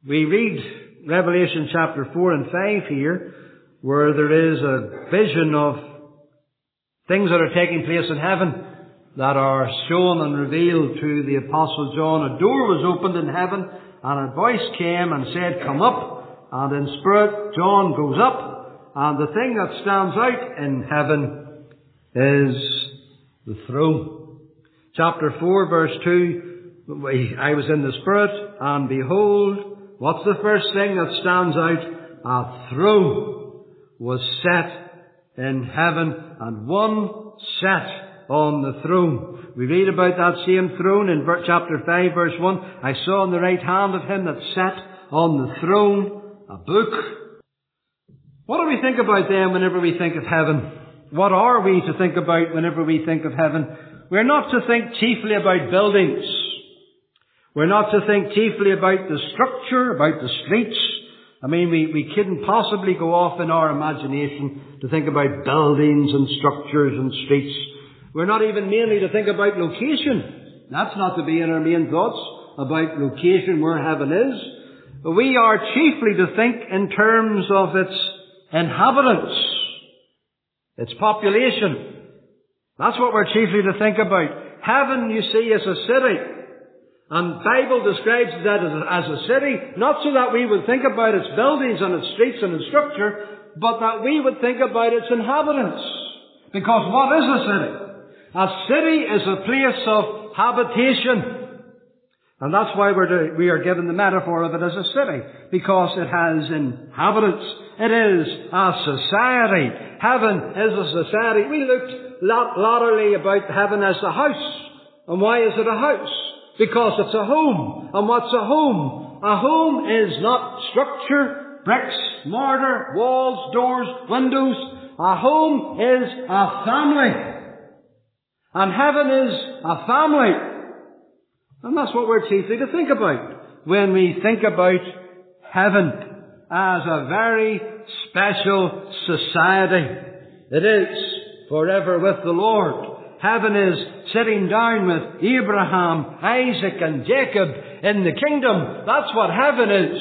We read Revelation chapter 4 and 5 here, where there is a vision of things that are taking place in heaven that are shown and revealed to the Apostle John. A door was opened in heaven, and a voice came and said, "Come up." And in spirit, John goes up, and the thing that stands out in heaven is the throne. Chapter 4, verse 2, I was in the spirit, and behold, what's the first thing that stands out? A throne was set in heaven, and one sat on the throne. We read about that same throne in chapter 5, verse 1. I saw on the right hand of him that sat on the throne a book. What do we think about them whenever we think of heaven? What are we to think about whenever we think of heaven? We're not to think chiefly about buildings. We're not to think chiefly about the structure, about the streets. I mean, we couldn't possibly go off in our imagination to think about buildings and structures and streets. We're not even mainly to think about location. That's not to be in our main thoughts, about location where heaven is. But we are chiefly to think in terms of its inhabitants, its population. That's what we're chiefly to think about. Heaven, you see, is a city. And the Bible describes that as a city, not so that we would think about its buildings and its streets and its structure, but that we would think about its inhabitants. Because what is a city? A city is a place of habitation. And that's why we are given the metaphor of it as a city, because it has inhabitants. It is a society. Heaven is a society. We looked latterly about heaven as a house. And why is it a house? Because it's a home. And what's a home? A home is not structure, bricks, mortar, walls, doors, windows. A home is a family. And heaven is a family. And that's what we're chiefly to think about when we think about heaven as a very special society. It is forever with the Lord. Heaven is sitting down with Abraham, Isaac and Jacob in the kingdom. That's what heaven is.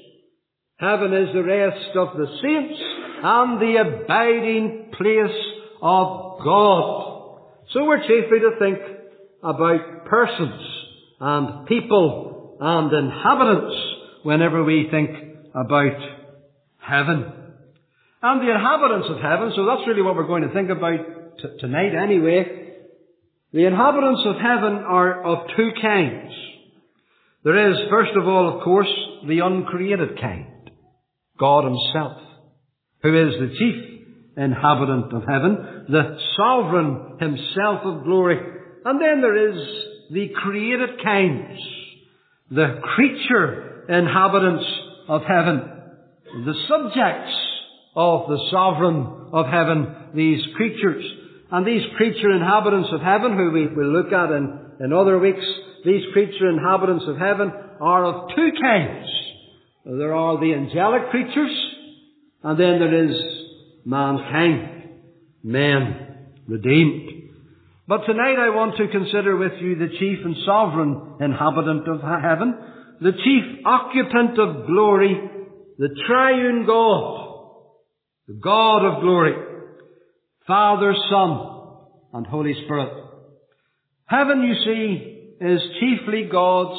Heaven is the rest of the saints and the abiding place of God. So we're chiefly to think about persons and people and inhabitants whenever we think about heaven. And the inhabitants of heaven, so that's really what we're going to think about tonight anyway. The inhabitants of heaven are of two kinds. There is, first of all, of course, the uncreated kind. God Himself, who is the chief inhabitant of heaven, the sovereign Himself of glory. And then there is the created kinds, the creature inhabitants of heaven, the subjects of the sovereign of heaven, these creatures. And these creature inhabitants of heaven, who we will look at in other weeks, these creature inhabitants of heaven are of two kinds. There are the angelic creatures, and then there is mankind, men redeemed. But tonight I want to consider with you the chief and sovereign inhabitant of heaven, the chief occupant of glory, the triune God, the God of glory, Father, Son, and Holy Spirit. Heaven, you see, is chiefly God's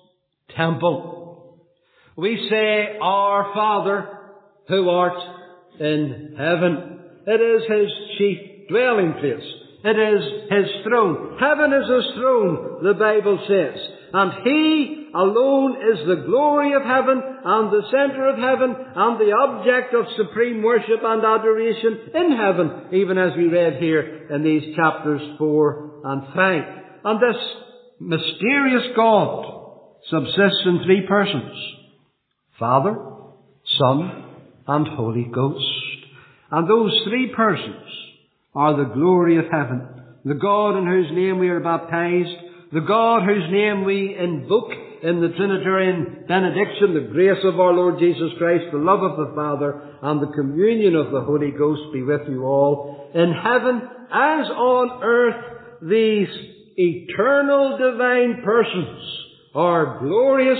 temple. We say, Our Father, who art in heaven. It is His chief dwelling place. It is His throne. Heaven is His throne, the Bible says. And He alone is the glory of heaven and the center of heaven and the object of supreme worship and adoration in heaven, even as we read here in these chapters 4 and 5. And this mysterious God subsists in three persons: Father, Son, and Holy Ghost. And those three persons are the glory of heaven. The God in whose name we are baptized, the God whose name we invoke in the Trinitarian benediction, the grace of our Lord Jesus Christ, the love of the Father, and the communion of the Holy Ghost be with you all. In heaven as on earth, these eternal divine persons are glorious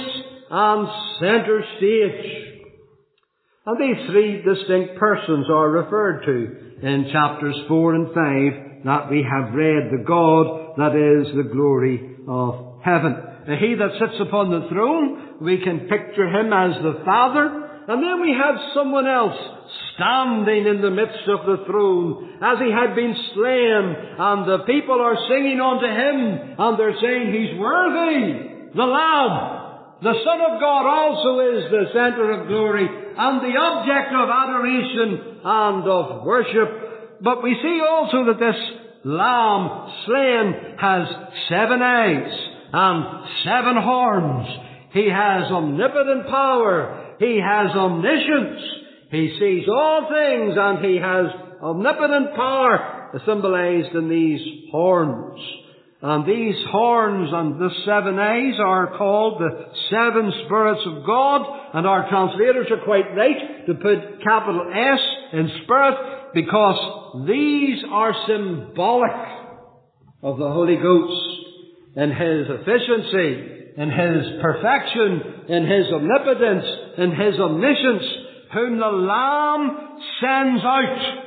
and center stage. And these three distinct persons are referred to in chapters 4 and 5 that we have read. The God that is the glory of heaven. He that sits upon the throne, we can picture him as the Father. And then we have someone else standing in the midst of the throne as he had been slain. And the people are singing unto him, and they're saying, He's worthy, the Lamb. The Son of God also is the center of glory and the object of adoration and of worship. But we see also that this Lamb slain has 7 eyes and 7 horns. He has omnipotent power. He has omniscience. He sees all things, and he has omnipotent power symbolized in these horns. And these horns and the 7 eyes are called the 7 spirits of God, and our translators are quite right to put capital S in spirit, because these are symbolic of the Holy Ghost in His efficiency, in His perfection, in His omnipotence, in His omniscience, whom the Lamb sends out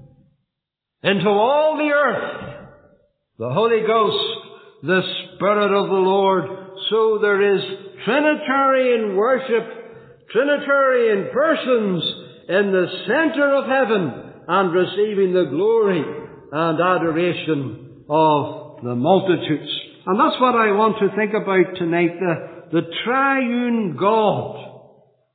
into all the earth. The Holy Ghost, the Spirit of the Lord. So there is Trinitarian worship, Trinitarian persons in the center of heaven and receiving the glory and adoration of the multitudes. And that's what I want to think about tonight, the triune God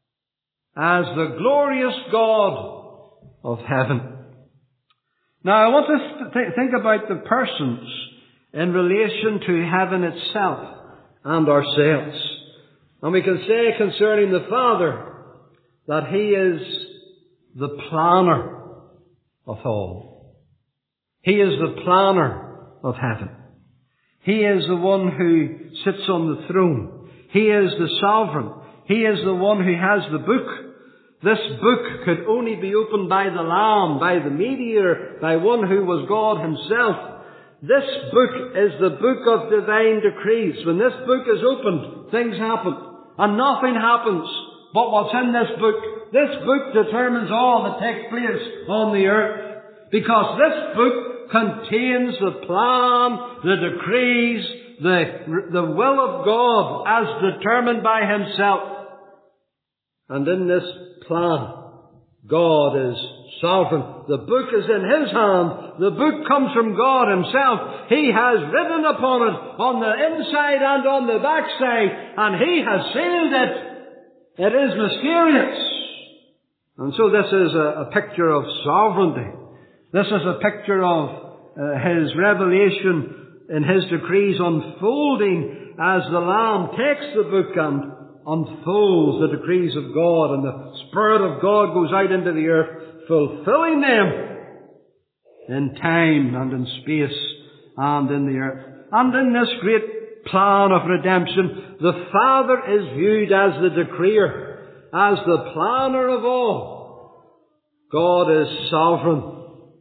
as the glorious God of heaven. Now, I want to think about the persons in relation to heaven itself and ourselves. And we can say concerning the Father that He is the planner of all. He is the planner of heaven. He is the one who sits on the throne. He is the sovereign. He is the one who has the book. This book could only be opened by the Lamb, by the mediator, by one who was God Himself. This book is the book of divine decrees. When this book is opened, things happen. And nothing happens but what's in this book. This book determines all that takes place on the earth. Because this book contains the plan, the decrees, the will of God as determined by Himself. And in this plan, God is sovereign. The book is in His hand. The book comes from God Himself. He has written upon it on the inside and on the backside, and He has sealed it. It is mysterious. And so this is a picture of sovereignty. This is a picture of His revelation in His decrees unfolding as the Lamb takes the book and unfolds the decrees of God, and the Spirit of God goes out into the earth, fulfilling them in time and in space and in the earth. And in this great plan of redemption, the Father is viewed as the decreer, as the planner of all. God is sovereign.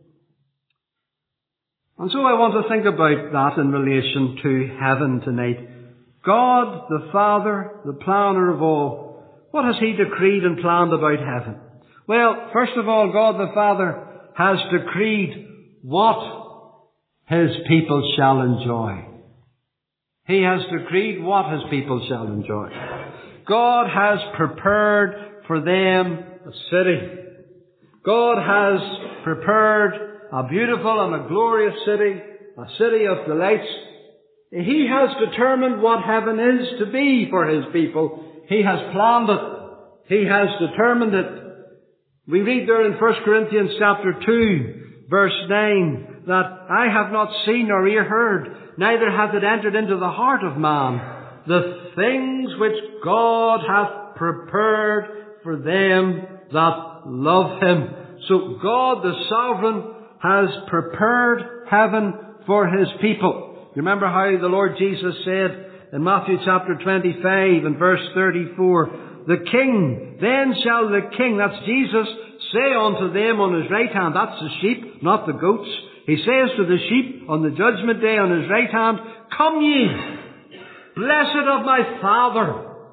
And so I want to think about that in relation to heaven tonight. God, the Father, the planner of all, what has He decreed and planned about heaven? Well, first of all, God the Father has decreed what His people shall enjoy. He has decreed what His people shall enjoy. God has prepared for them a city. God has prepared a beautiful and a glorious city, a city of delights. He has determined what heaven is to be for His people. He has planned it. He has determined it. We read there in 1 Corinthians chapter 2, verse 9, that I have not seen nor ear heard, neither hath it entered into the heart of man, the things which God hath prepared for them that love Him. So God the Sovereign has prepared heaven for His people. You remember how the Lord Jesus said in Matthew chapter 25 and verse 34, the King, then shall the King, that's Jesus, say unto them on His right hand, that's the sheep, not the goats. He says to the sheep on the judgment day on His right hand, come ye, blessed of my Father,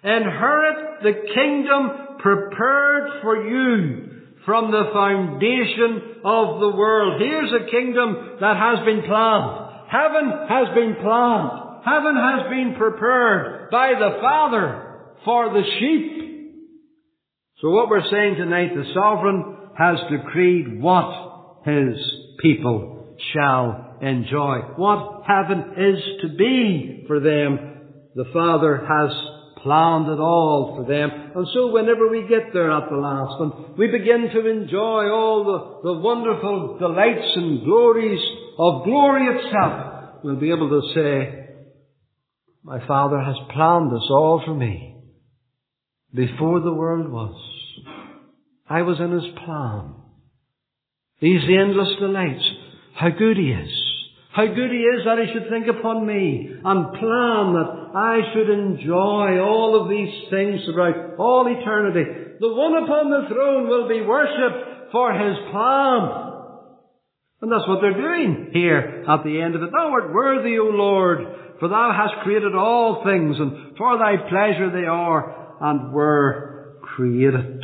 Inherit the kingdom prepared for you from the foundation of the world. Here's a kingdom that has been planned. Heaven has been planned. Heaven has been prepared by the Father for the sheep. So what we're saying tonight, the Sovereign has decreed what His people shall enjoy. What heaven is to be for them. The Father has planned it all for them. And so whenever we get there at the last, and we begin to enjoy all the wonderful delights and glories of glory itself, we'll be able to say, my Father has planned this all for me. Before the world was, I was in His plan. These endless delights. How good He is. How good He is that He should think upon me and plan that I should enjoy all of these things throughout all eternity. The one upon the throne will be worshipped for His plan. And that's what they're doing here at the end of it. Thou art worthy, O Lord, for Thou hast created all things, and for Thy pleasure they are and were created.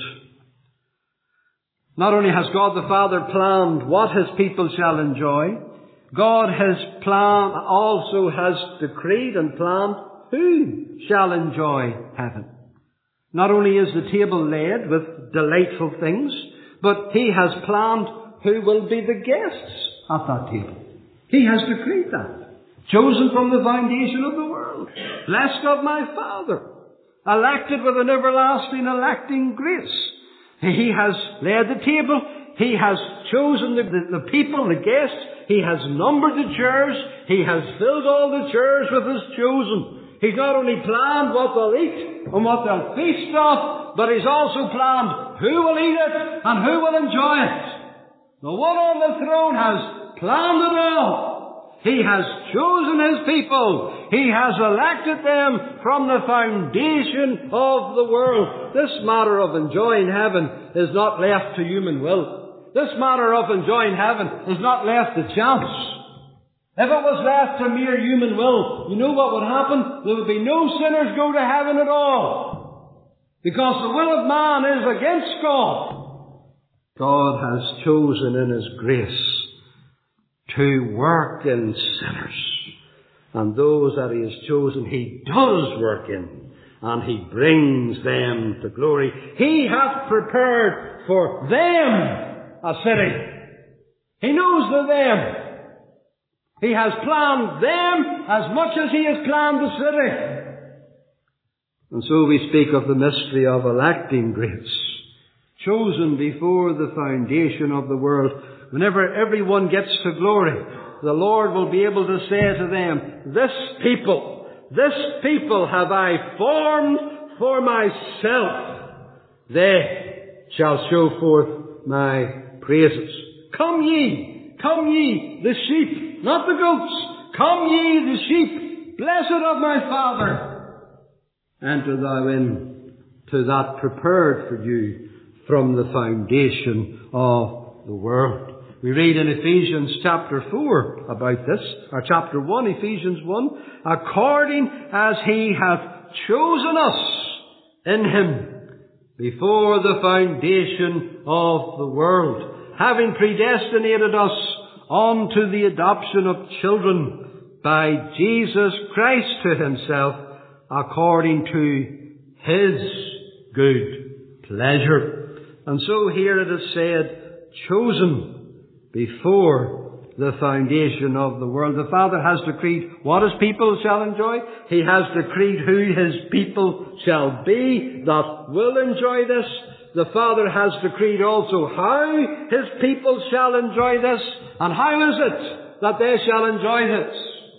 Not only has God the Father planned what His people shall enjoy, God has planned, also has decreed and planned who shall enjoy heaven. Not only is the table laid with delightful things, but He has planned who will be the guests at that table. He has decreed that. Chosen from the foundation of the world. Blessed of my Father. Elected with an everlasting electing grace. He has laid the table. He has chosen the people, the guests. He has numbered the chairs. He has filled all the chairs with His chosen. He's not only planned what they'll eat and what they'll feast off, but He's also planned who will eat it and who will enjoy it. The one on the throne has planned it all. He has chosen His people. He has elected them from the foundation of the world. This matter of enjoying heaven is not left to human will. This matter of enjoying heaven is not left to chance. If it was left to mere human will, you know what would happen? There would be no sinners go to heaven at all. Because the will of man is against God. God has chosen in His grace to work in sinners. And those that He has chosen, He does work in. And He brings them to glory. He hath prepared for them a city. He knows they're them. He has planned them as much as He has planned the city. And so we speak of the mystery of electing grace. Chosen before the foundation of the world. Whenever everyone gets to glory, the Lord will be able to say to them, this people have I formed for myself. They shall show forth my praises. Come ye, the sheep, not the goats. Come ye, the sheep, blessed of my Father. Enter thou in to that prepared for you from the foundation of the world. We read in Ephesians chapter 4 about this, or chapter 1, Ephesians 1, according as He hath chosen us in Him before the foundation of the world, having predestinated us unto the adoption of children by Jesus Christ to Himself, according to His good pleasure. And so here it is said, chosen before the foundation of the world. The Father has decreed what His people shall enjoy. He has decreed who His people shall be that will enjoy this. The Father has decreed also how His people shall enjoy this. And how is it that they shall enjoy this?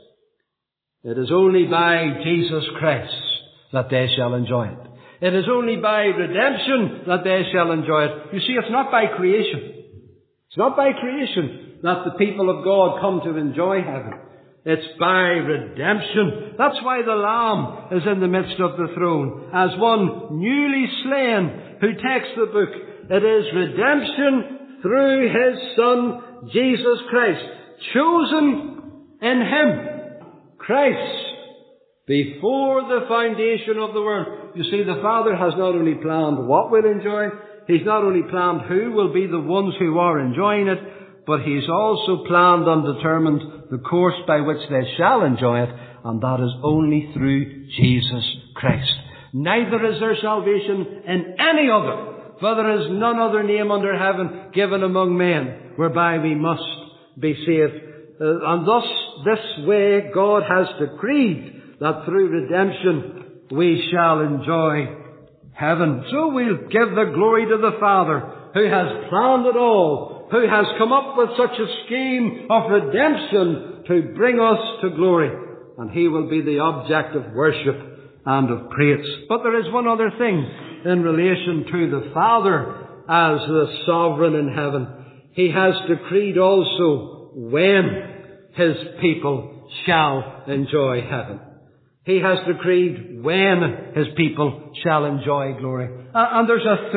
It is only by Jesus Christ that they shall enjoy it. It is only by redemption that they shall enjoy it. You see, it's not by creation. It's not by creation that the people of God come to enjoy heaven. It's by redemption. That's why the Lamb is in the midst of the throne, as one newly slain who takes the book. It is redemption through His Son, Jesus Christ. Chosen in Him, Christ, Before the foundation of the world. You see, the Father has not only planned what we'll enjoy, He's not only planned who will be the ones who are enjoying it, but He's also planned and determined the course by which they shall enjoy it, and that is only through Jesus Christ. Neither is there salvation in any other, for there is none other name under heaven given among men whereby we must be saved. And thus, this way God has decreed that through redemption we shall enjoy heaven. So we'll give the glory to the Father, who has planned it all, who has come up with such a scheme of redemption to bring us to glory. And He will be the object of worship and of praise. But there is one other thing in relation to the Father as the sovereign in heaven. He has decreed also when His people shall enjoy heaven. He has decreed when His people shall enjoy glory. And there's a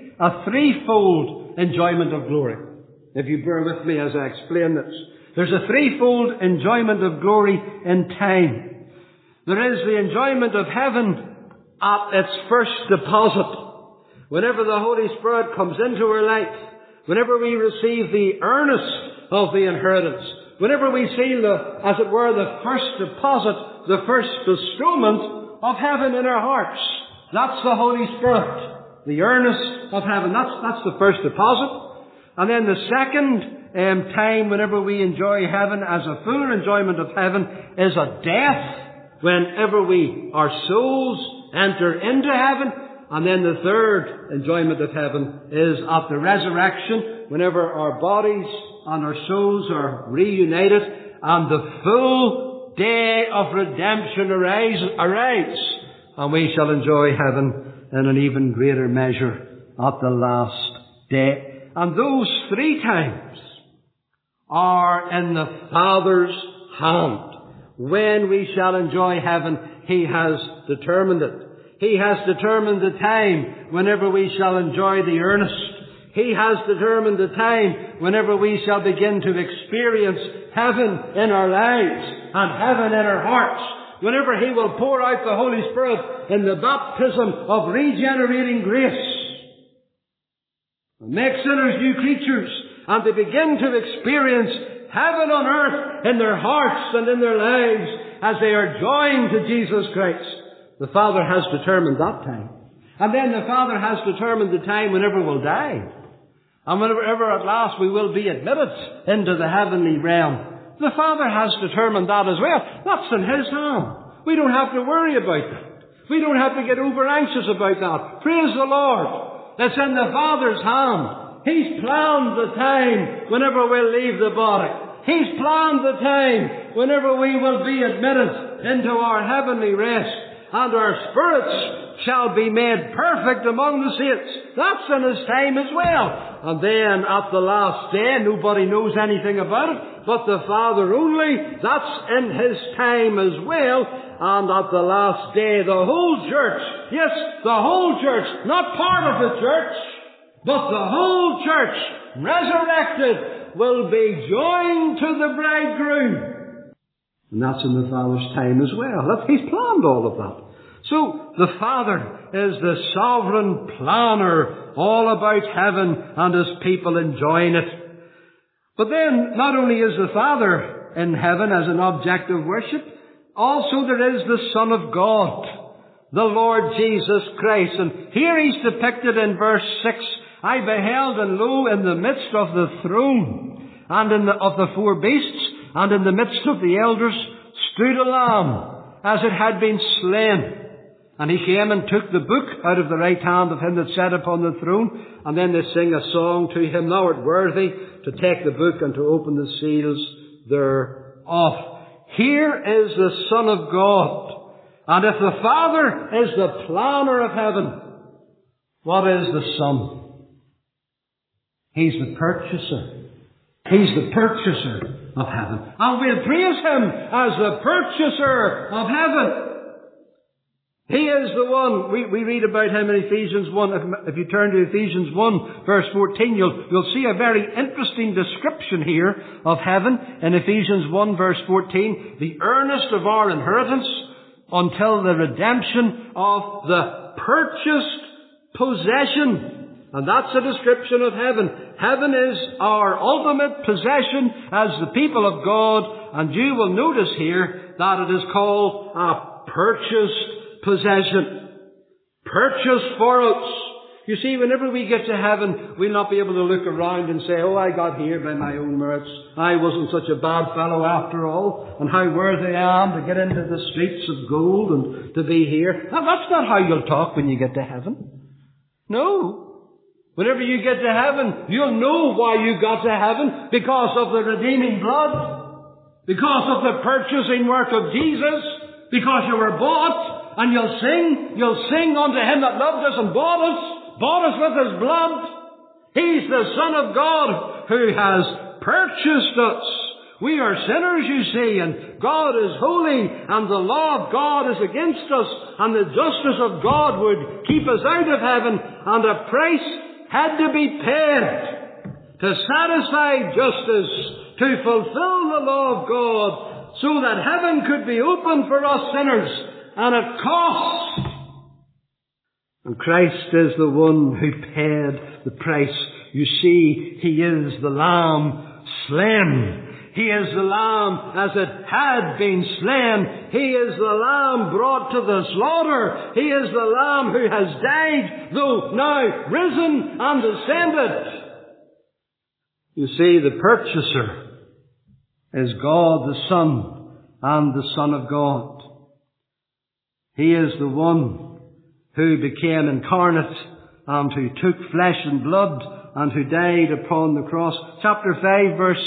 threefold enjoyment of glory. If you bear with me as I explain this. There's a threefold enjoyment of glory in time. There is the enjoyment of heaven at its first deposit. Whenever the Holy Spirit comes into our life, whenever we receive the earnest of the inheritance, whenever we see as it were, the first deposit, the first bestowment of heaven in our hearts. That's the Holy Spirit. The earnest of heaven. That's the first deposit. And then the second time whenever we enjoy heaven as a full enjoyment of heaven is at death. Whenever our souls enter into heaven. And then the third enjoyment of heaven is at the resurrection. Whenever our bodies and our souls are reunited and the full day of redemption arrives, and we shall enjoy heaven in an even greater measure at the last day. And those three times are in the Father's hand. When we shall enjoy heaven, He has determined it. He has determined the time whenever we shall enjoy the earnest. He has determined the time whenever we shall begin to experience heaven in our lives and heaven in our hearts. Whenever He will pour out the Holy Spirit in the baptism of regenerating grace. And make sinners new creatures. And they begin to experience heaven on earth in their hearts and in their lives as they are joined to Jesus Christ. The Father has determined that time. And then the Father has determined the time whenever we'll die. And whenever at last we will be admitted into the heavenly realm. The Father has determined that as well. That's in His hand. We don't have to worry about that. We don't have to get over anxious about that. Praise the Lord. It's in the Father's hand. He's planned the time whenever we'll leave the body. He's planned the time whenever we will be admitted into our heavenly rest. And our spirits shall be made perfect among the saints. That's in His time as well. And then at the last day, nobody knows anything about it, but the Father only. That's in His time as well. And at the last day, the whole church, yes, the whole church, not part of the church, but the whole church, resurrected, will be joined to the bridegroom. And that's in the Father's time as well. He's planned all of that. So, the Father is the sovereign planner all about heaven and His people enjoying it. But then, not only is the Father in heaven as an object of worship, also there is the Son of God, the Lord Jesus Christ. And here He's depicted in verse 6, I beheld, and lo, in the midst of the throne, and of the four beasts, and in the midst of the elders, stood a lamb, as it had been slain. And He came and took the book out of the right hand of Him that sat upon the throne. And then they sing a song to Him, Thou art worthy to take the book and to open the seals thereof. Here is the Son of God. And if the Father is the planner of heaven, what is the Son? He's the purchaser. He's the purchaser of heaven. And we'll praise Him as the purchaser of heaven. He is the one. We read about Him in Ephesians 1. If you turn to Ephesians 1, verse 14, you'll see a very interesting description here of heaven in Ephesians 1, verse 14. The earnest of our inheritance until the redemption of the purchased possession. And that's a description of heaven. Heaven is our ultimate possession as the people of God. And you will notice here that it is called a purchased possession. Purchased for us. You see, whenever we get to heaven, we'll not be able to look around and say, oh, I got here by my own merits. I wasn't such a bad fellow after all. And how worthy I am to get into the streets of gold and to be here. Now, that's not how you'll talk when you get to heaven. No. Whenever you get to heaven, you'll know why you got to heaven. Because of the redeeming blood. Because of the purchasing work of Jesus. Because you were bought. And you'll sing unto Him that loved us and bought us with His blood. He's the Son of God who has purchased us. We are sinners, you see, and God is holy, and the law of God is against us, and the justice of God would keep us out of heaven, and a price had to be paid to satisfy justice, to fulfill the law of God, so that heaven could be opened for us sinners, and it cost. And Christ is the one who paid the price. You see, He is the Lamb slain. He is the Lamb as it had been slain. He is the Lamb brought to the slaughter. He is the Lamb who has died, though now risen and ascended. You see, the purchaser is God the Son and the Son of God. He is the one who became incarnate and who took flesh and blood and who died upon the cross. Chapter 5, verse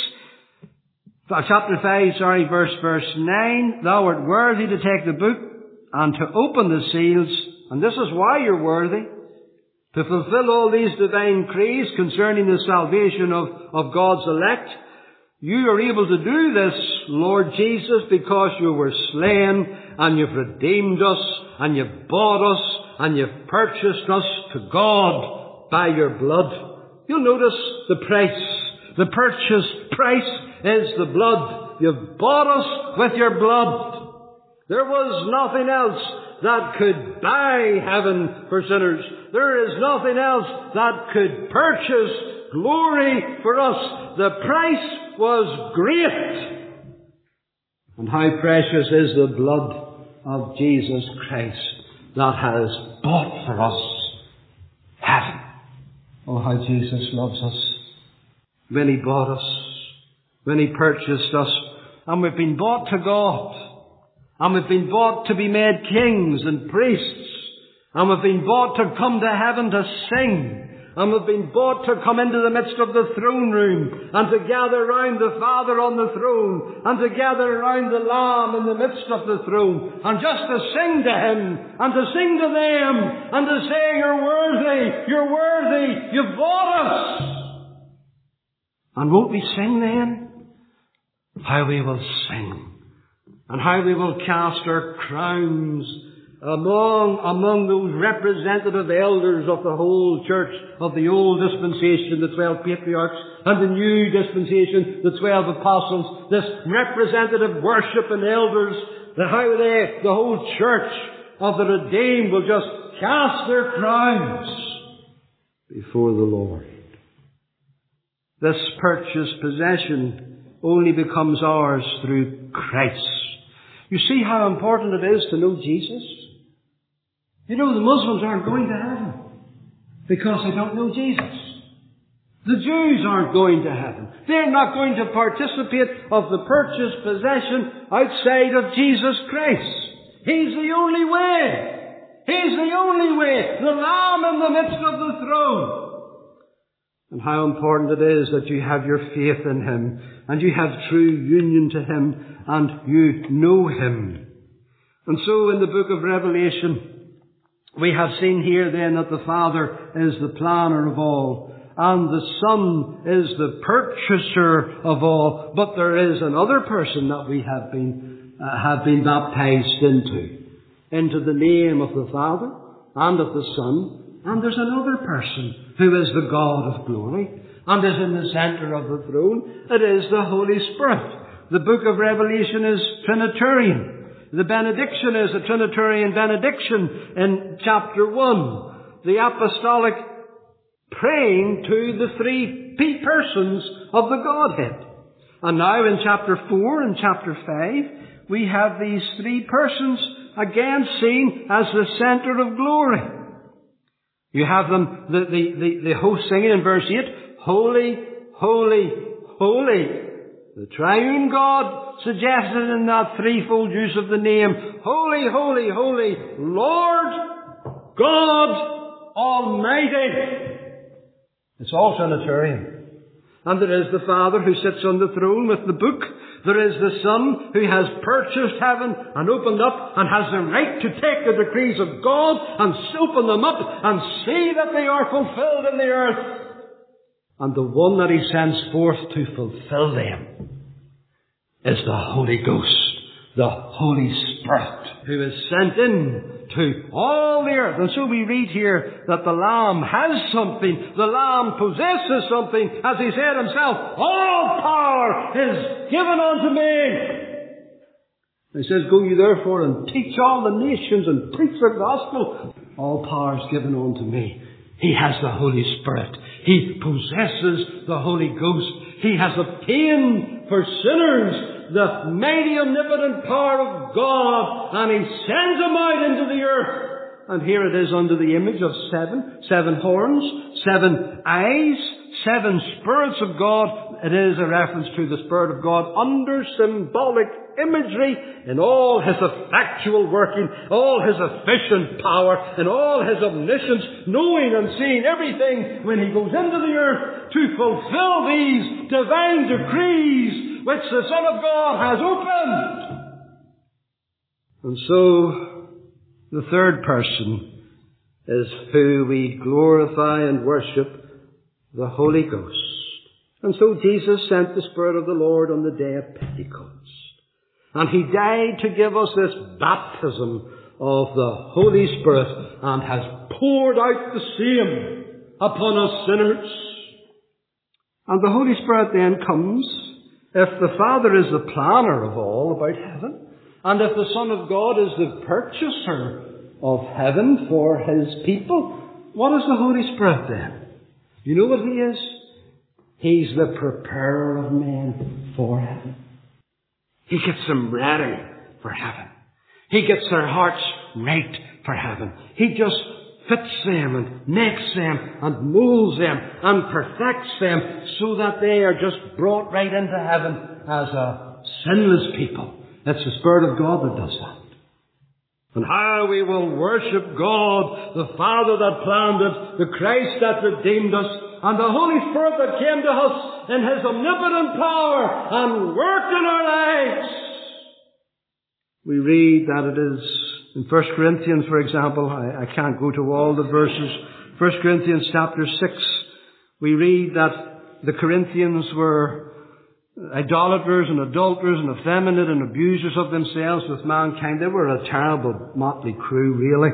9, thou art worthy to take the book and to open the seals. And this is why you're worthy. To fulfill all these divine decrees concerning the salvation of God's elect. You are able to do this, Lord Jesus, because you were slain and you've redeemed us and you've bought us and you've purchased us to God by your blood. You'll notice the price. The purchased price is the blood. You've bought us with your blood. There was nothing else that could buy heaven for sinners. There is nothing else that could purchase glory for us. The price was great. And how precious is the blood of Jesus Christ that has bought for us heaven. Oh, how Jesus loves us. When He bought us, when He purchased us, and we've been bought to God, and we've been bought to be made kings and priests, and we've been bought to come to heaven to sing, and we've been bought to come into the midst of the throne room, and to gather round the Father on the throne, and to gather round the Lamb in the midst of the throne, and just to sing to Him, and to sing to them, and to say, you're worthy, you've bought us. And won't we sing then? How we will sing. And how we will cast our crowns among those representative elders of the whole church of the old dispensation, the 12 patriarchs, and the new dispensation, the 12 apostles, this representative worship and elders, how the whole church of the redeemed will just cast their crowns before the Lord. This purchased possession only becomes ours through Christ. You see how important it is to know Jesus? You know, the Muslims aren't going to heaven because they don't know Jesus. The Jews aren't going to heaven. They're not going to participate of the purchased possession outside of Jesus Christ. He's the only way. He's the only way. The Lamb in the midst of the throne. And how important it is that you have your faith in Him, and you have true union to Him, and you know Him. And so in the book of Revelation, we have seen here then that the Father is the planner of all, and the Son is the purchaser of all. But there is another person that we have been baptized into the name of the Father and of the Son. And there's another person who is the God of glory and is in the center of the throne. It is the Holy Spirit. The book of Revelation is Trinitarian. The benediction is a Trinitarian benediction in chapter 1. The apostolic praying to the three persons of the Godhead. And now in chapter 4 and chapter 5, we have these three persons again seen as the center of glory. You have them, the host singing in verse 8, Holy, Holy, Holy. The triune God suggested in that threefold use of the name, Holy, Holy, Holy, Lord God Almighty. It's all Trinitarian. And there is the Father who sits on the throne with the book. There is the Son who has purchased heaven and opened up and has the right to take the decrees of God and open them up and see that they are fulfilled in the earth. And the one that He sends forth to fulfill them is the Holy Ghost, the Holy Spirit, who is sent in to all the earth. And so we read here that the Lamb has something. The Lamb possesses something. As He said Himself, all power is given unto me. He says, go ye therefore and teach all the nations and preach the gospel. All power is given unto me. He has the Holy Spirit. He possesses the Holy Ghost. He has obtained for sinners the mighty omnipotent power of God, and He sends them out into the earth. And here it is under the image of seven horns, 7 eyes, 7 spirits of God. It is a reference to the Spirit of God under symbolic imagery in all His effectual working, all His efficient power, and all His omniscience, knowing and seeing everything when He goes into the earth to fulfill these divine decrees which the Son of God has opened. And so, the third person is who we glorify and worship, the Holy Ghost. And so Jesus sent the Spirit of the Lord on the day of Pentecost. And He died to give us this baptism of the Holy Spirit and has poured out the same upon us sinners. And the Holy Spirit then comes if the Father is the planner of all about heaven, and if the Son of God is the purchaser of heaven for His people. What is the Holy Spirit then? You know what He is? He's the preparer of men for heaven. He gets them ready for heaven. He gets their hearts right for heaven. He just fits them and makes them and molds them and perfects them so that they are just brought right into heaven as a sinless people. It's the Spirit of God that does that. And how we will worship God, the Father that planned it, the Christ that redeemed us, and the Holy Spirit that came to us in His omnipotent power and worked in our lives. We read that it is in 1 Corinthians, for example. I can't go to all the verses. 1 Corinthians chapter 6, we read that the Corinthians were idolaters and adulterers and effeminate and abusers of themselves with mankind. They were a terrible motley crew, really.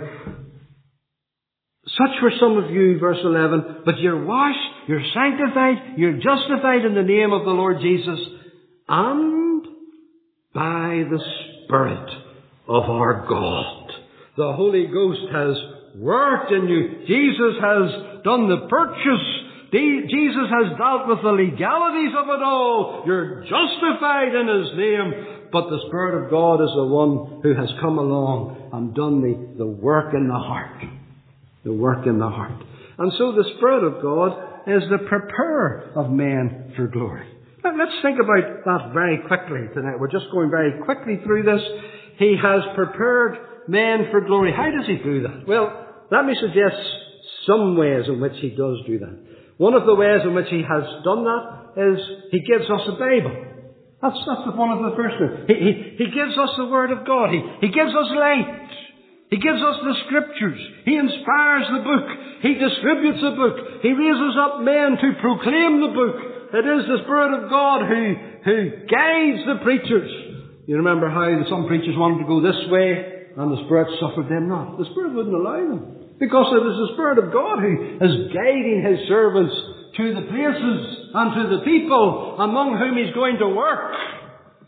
Such were some of you, verse 11, but you're washed, you're sanctified, you're justified in the name of the Lord Jesus and by the Spirit of our God. The Holy Ghost has worked in you. Jesus has done the purchase. Jesus has dealt with the legalities of it all. You're justified in His name. But the Spirit of God is the one who has come along and done the work in the heart. The work in the heart. And so the Spirit of God is the preparer of men for glory. Let's think about that very quickly tonight. We're just going very quickly through this. He has prepared men for glory. How does He do that? Well, let me suggest some ways in which He does do that. One of the ways in which He has done that is He gives us a Bible. That's one of the first things. He gives us the Word of God. He gives us light. He gives us the Scriptures. He inspires the book. He distributes the book. He raises up men to proclaim the book. It is the Spirit of God who guides the preachers. You remember how some preachers wanted to go this way and the Spirit suffered them not. The Spirit wouldn't allow them. Because it is the Spirit of God who is guiding His servants to the places and to the people among whom He's going to work.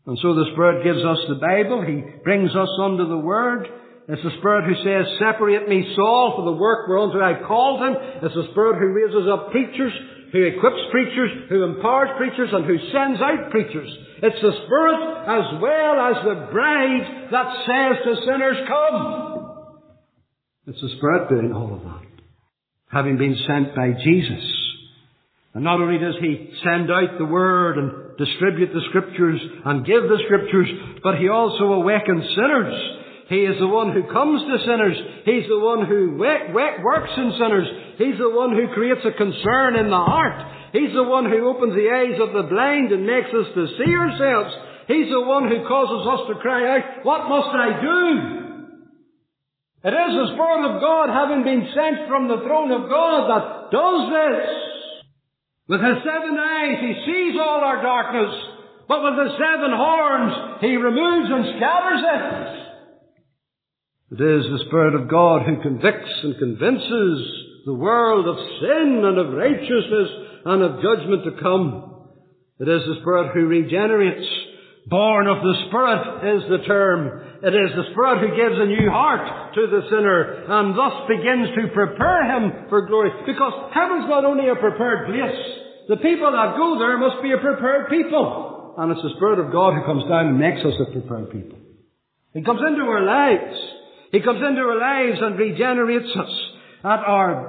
And so the Spirit gives us the Bible. He brings us under the Word. It's the Spirit who says, "Separate me, Saul, for the work whereunto I called him." It's the Spirit who raises up preachers, who equips preachers, who empowers preachers, and who sends out preachers. It's the Spirit as well as the bride that says to sinners, "Come." It's the Spirit doing all of that, having been sent by Jesus. And not only does He send out the Word and distribute the Scriptures and give the Scriptures, but He also awakens sinners. He is the one who comes to sinners. He's the one who works in sinners. He's the one who creates a concern in the heart. He's the one who opens the eyes of the blind and makes us to see ourselves. He's the one who causes us to cry out, "What must I do?" It is the Spirit of God, having been sent from the throne of God, that does this. With His 7 eyes, He sees all our darkness. But with His 7 horns, He removes and scatters it. It is the Spirit of God who convicts and convinces the world of sin and of righteousness and of judgment to come. It is the Spirit who regenerates. Born of the Spirit is the term. It is the Spirit who gives a new heart to the sinner and thus begins to prepare him for glory. Because heaven's not only a prepared place. The people that go there must be a prepared people. And it's the Spirit of God who comes down and makes us a prepared people. He comes into our lives. He comes into our lives and regenerates us at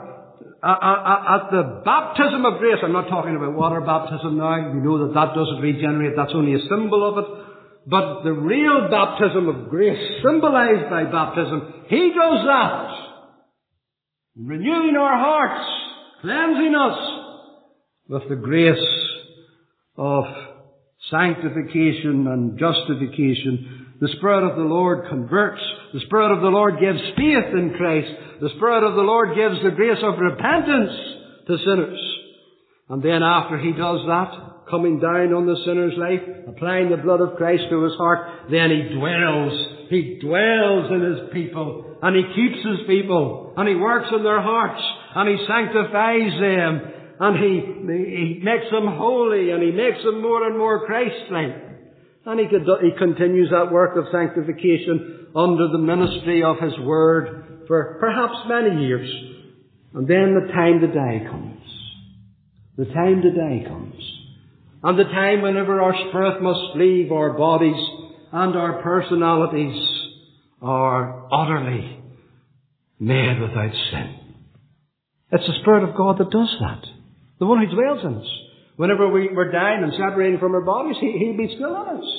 the baptism of grace. I'm not talking about water baptism now. You know that doesn't regenerate. That's only a symbol of it. But the real baptism of grace, symbolized by baptism, He does that. Renewing our hearts, cleansing us with the grace of sanctification and justification. The Spirit of the Lord converts. The Spirit of the Lord gives faith in Christ. The Spirit of the Lord gives the grace of repentance to sinners. And then after He does that, coming down on the sinner's life, applying the blood of Christ to his heart, then He dwells. He dwells in His people. And He keeps His people. And He works in their hearts. And He sanctifies them. And He makes them holy. And He makes them more and more Christ-like. And He continues that work of sanctification under the ministry of His Word for perhaps many years. And then the time to die comes. The time to die comes. And the time whenever our spirit must leave our bodies and our personalities are utterly made without sin. It's the Spirit of God that does that. The one who dwells in us. Whenever we're dying and separating from our bodies, He'll be still in us.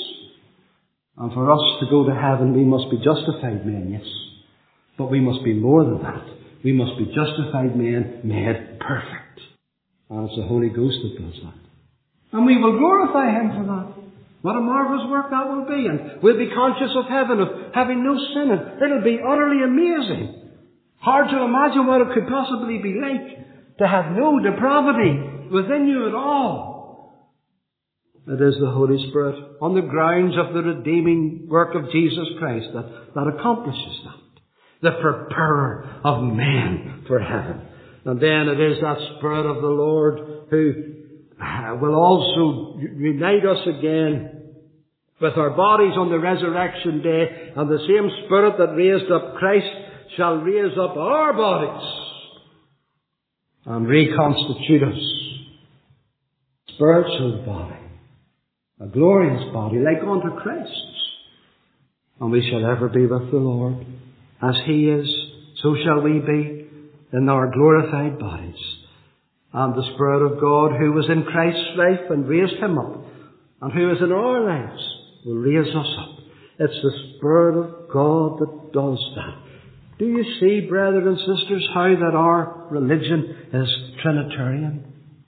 And for us to go to heaven, we must be justified men, yes. But we must be more than that. We must be justified men made perfect. And it's the Holy Ghost that does that. And we will glorify Him for that. What a marvellous work that will be. And we'll be conscious of heaven, of having no sin. And it'll be utterly amazing. Hard to imagine what it could possibly be like to have no depravity within you at all. It is the Holy Spirit on the grounds of the redeeming work of Jesus Christ that accomplishes that. The preparer of men for heaven. And then it is that Spirit of the Lord who will also unite us again with our bodies on the resurrection day. And the same Spirit that raised up Christ shall raise up our bodies and reconstitute us. Spiritual body. A glorious body like unto Christ's. And we shall ever be with the Lord. As He is, so shall we be in our glorified bodies. And the Spirit of God who was in Christ's life and raised Him up, and who is in our lives, will raise us up. It's the Spirit of God that does that. Do you see, brethren and sisters, how that our religion is Trinitarian?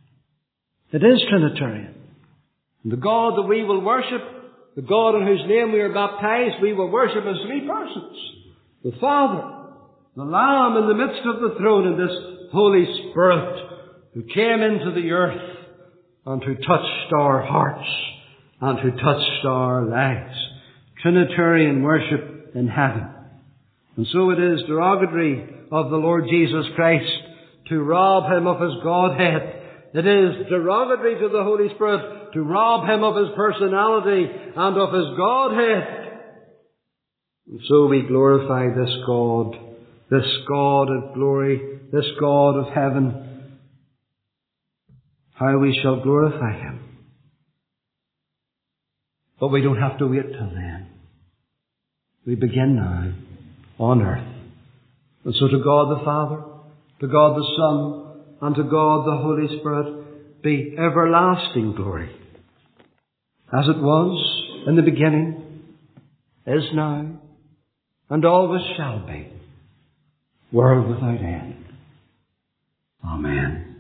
It is Trinitarian. And the God that we will worship, the God in whose name we are baptized, we will worship as 3 persons. The Father, the Lamb in the midst of the throne, and this Holy Spirit who came into the earth and who touched our hearts and who touched our lives. Trinitarian worship in heaven. And so it is derogatory of the Lord Jesus Christ to rob Him of His Godhead, It is derogatory to the Holy Spirit to rob Him of His personality and of His Godhead. And so we glorify this God of glory, this God of heaven. How we shall glorify Him. But we don't have to wait till then. We begin now on earth. And so to God the Father, to God the Son, and to God the Holy Spirit be everlasting glory, as it was in the beginning, is now, and always shall be, world without end. Amen.